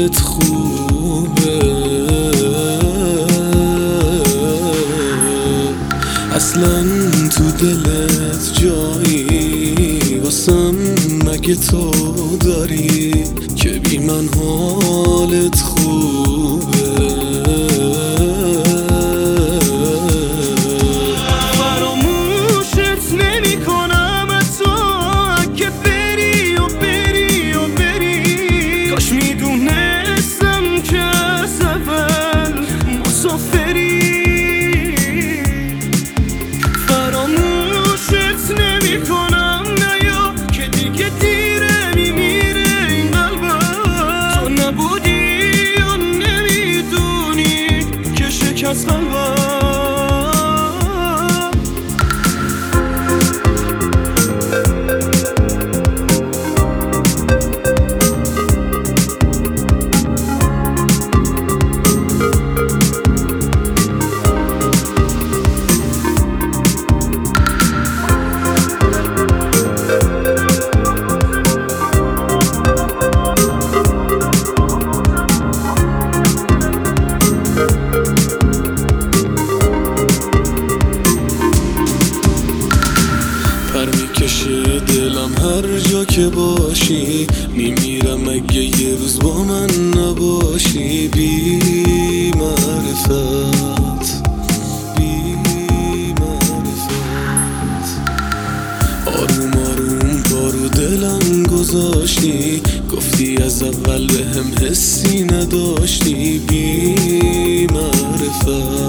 حالت خوبه؟ اصلا تو دلت جایی واسم مگه تو داری که بی من حالت خوبه؟ فراموشت نمی کنم حتی که بری و بری و بری. کاش میدونستم که از اول مسافری. فراموشت نمی کنم نیا که دیگه دیره میمیره این قلبم. تو نبودی و نمیدونی که شکست قلبم. میکشه دلم هر جا که باشی، میمیرم اگه یه روز با من نباشی. بی معرفت بی معرفت آروم آروم کارو دلم گذاشتی، گفتی از اول به هم حسی نداشتی. بی معرفت